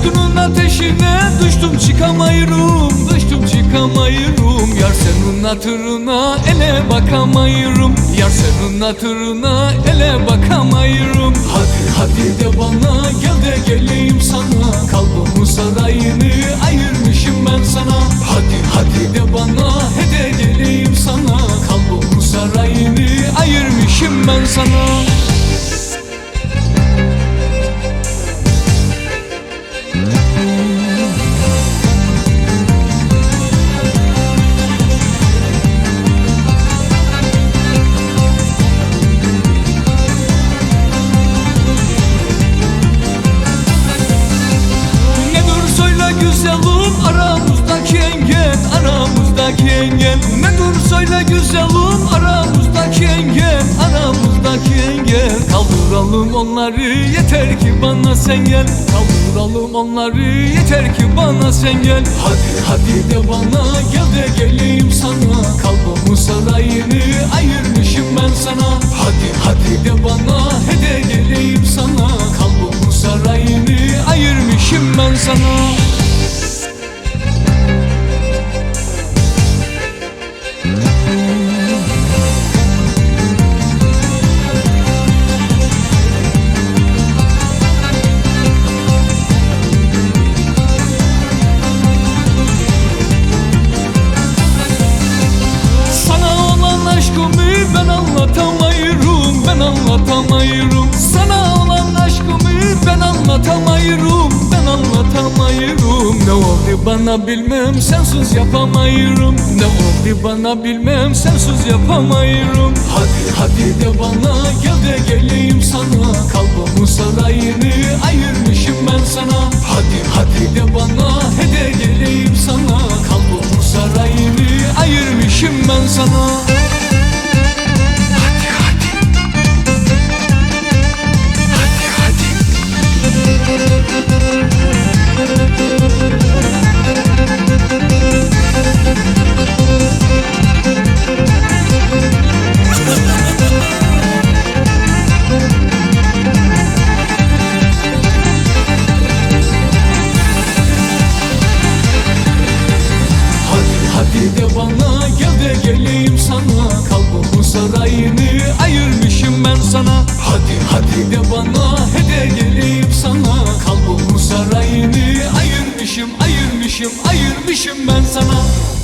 Aşkının ateşine düştüm çıkamayırım, düştüm çıkamayırım. Yar senin hatırına ele bakamayırım, yar senin hatırına ele bakamayırım. Hadi hadi de bana gel de geleyim sana, kalbimın sarayını ayırmışım ben sana. Hadi hadi de bana he de geleyim sana, kalbimın sarayını ayırmışım ben sana. Güzelim aramızdaki engel, aramızdaki engel. Ne dur söyle güzelim aramızdaki engel, aramızdaki engel. Kaldıralım onları yeter ki bana sen gel, kaldıralım onları yeter ki bana sen gel. Hadi hadi de bana gel de geleyim sana, kalbimın sarayını ayırmışım ben sana. Hadi hadi de bana he de geleyim sana, kalbimın sarayını ayırmışım ben sana. Ben anlatamayırım, ben anlatamayırım. Sana olan aşkımı ben anlatamayırım, ben anlatamayırım. Ne oldu bana bilmem sensiz yapamayırım, ne oldu bana bilmem sensiz yapamayırım. Hadi hadi de bana gel de geleyim sana, kalbimın sarayını ayırmışım ben sana. Hadi hadi de bana he de geleyim sana, kalbimın sarayını ayırmışım ben sana. Hadi de bana gel de geleyim sana, kalbimın sarayını ayırmışım ben sana. Hadi hadi de bana he de geleyim sana, kalbimın sarayını ayırmışım, ayırmışım, ayırmışım ben sana.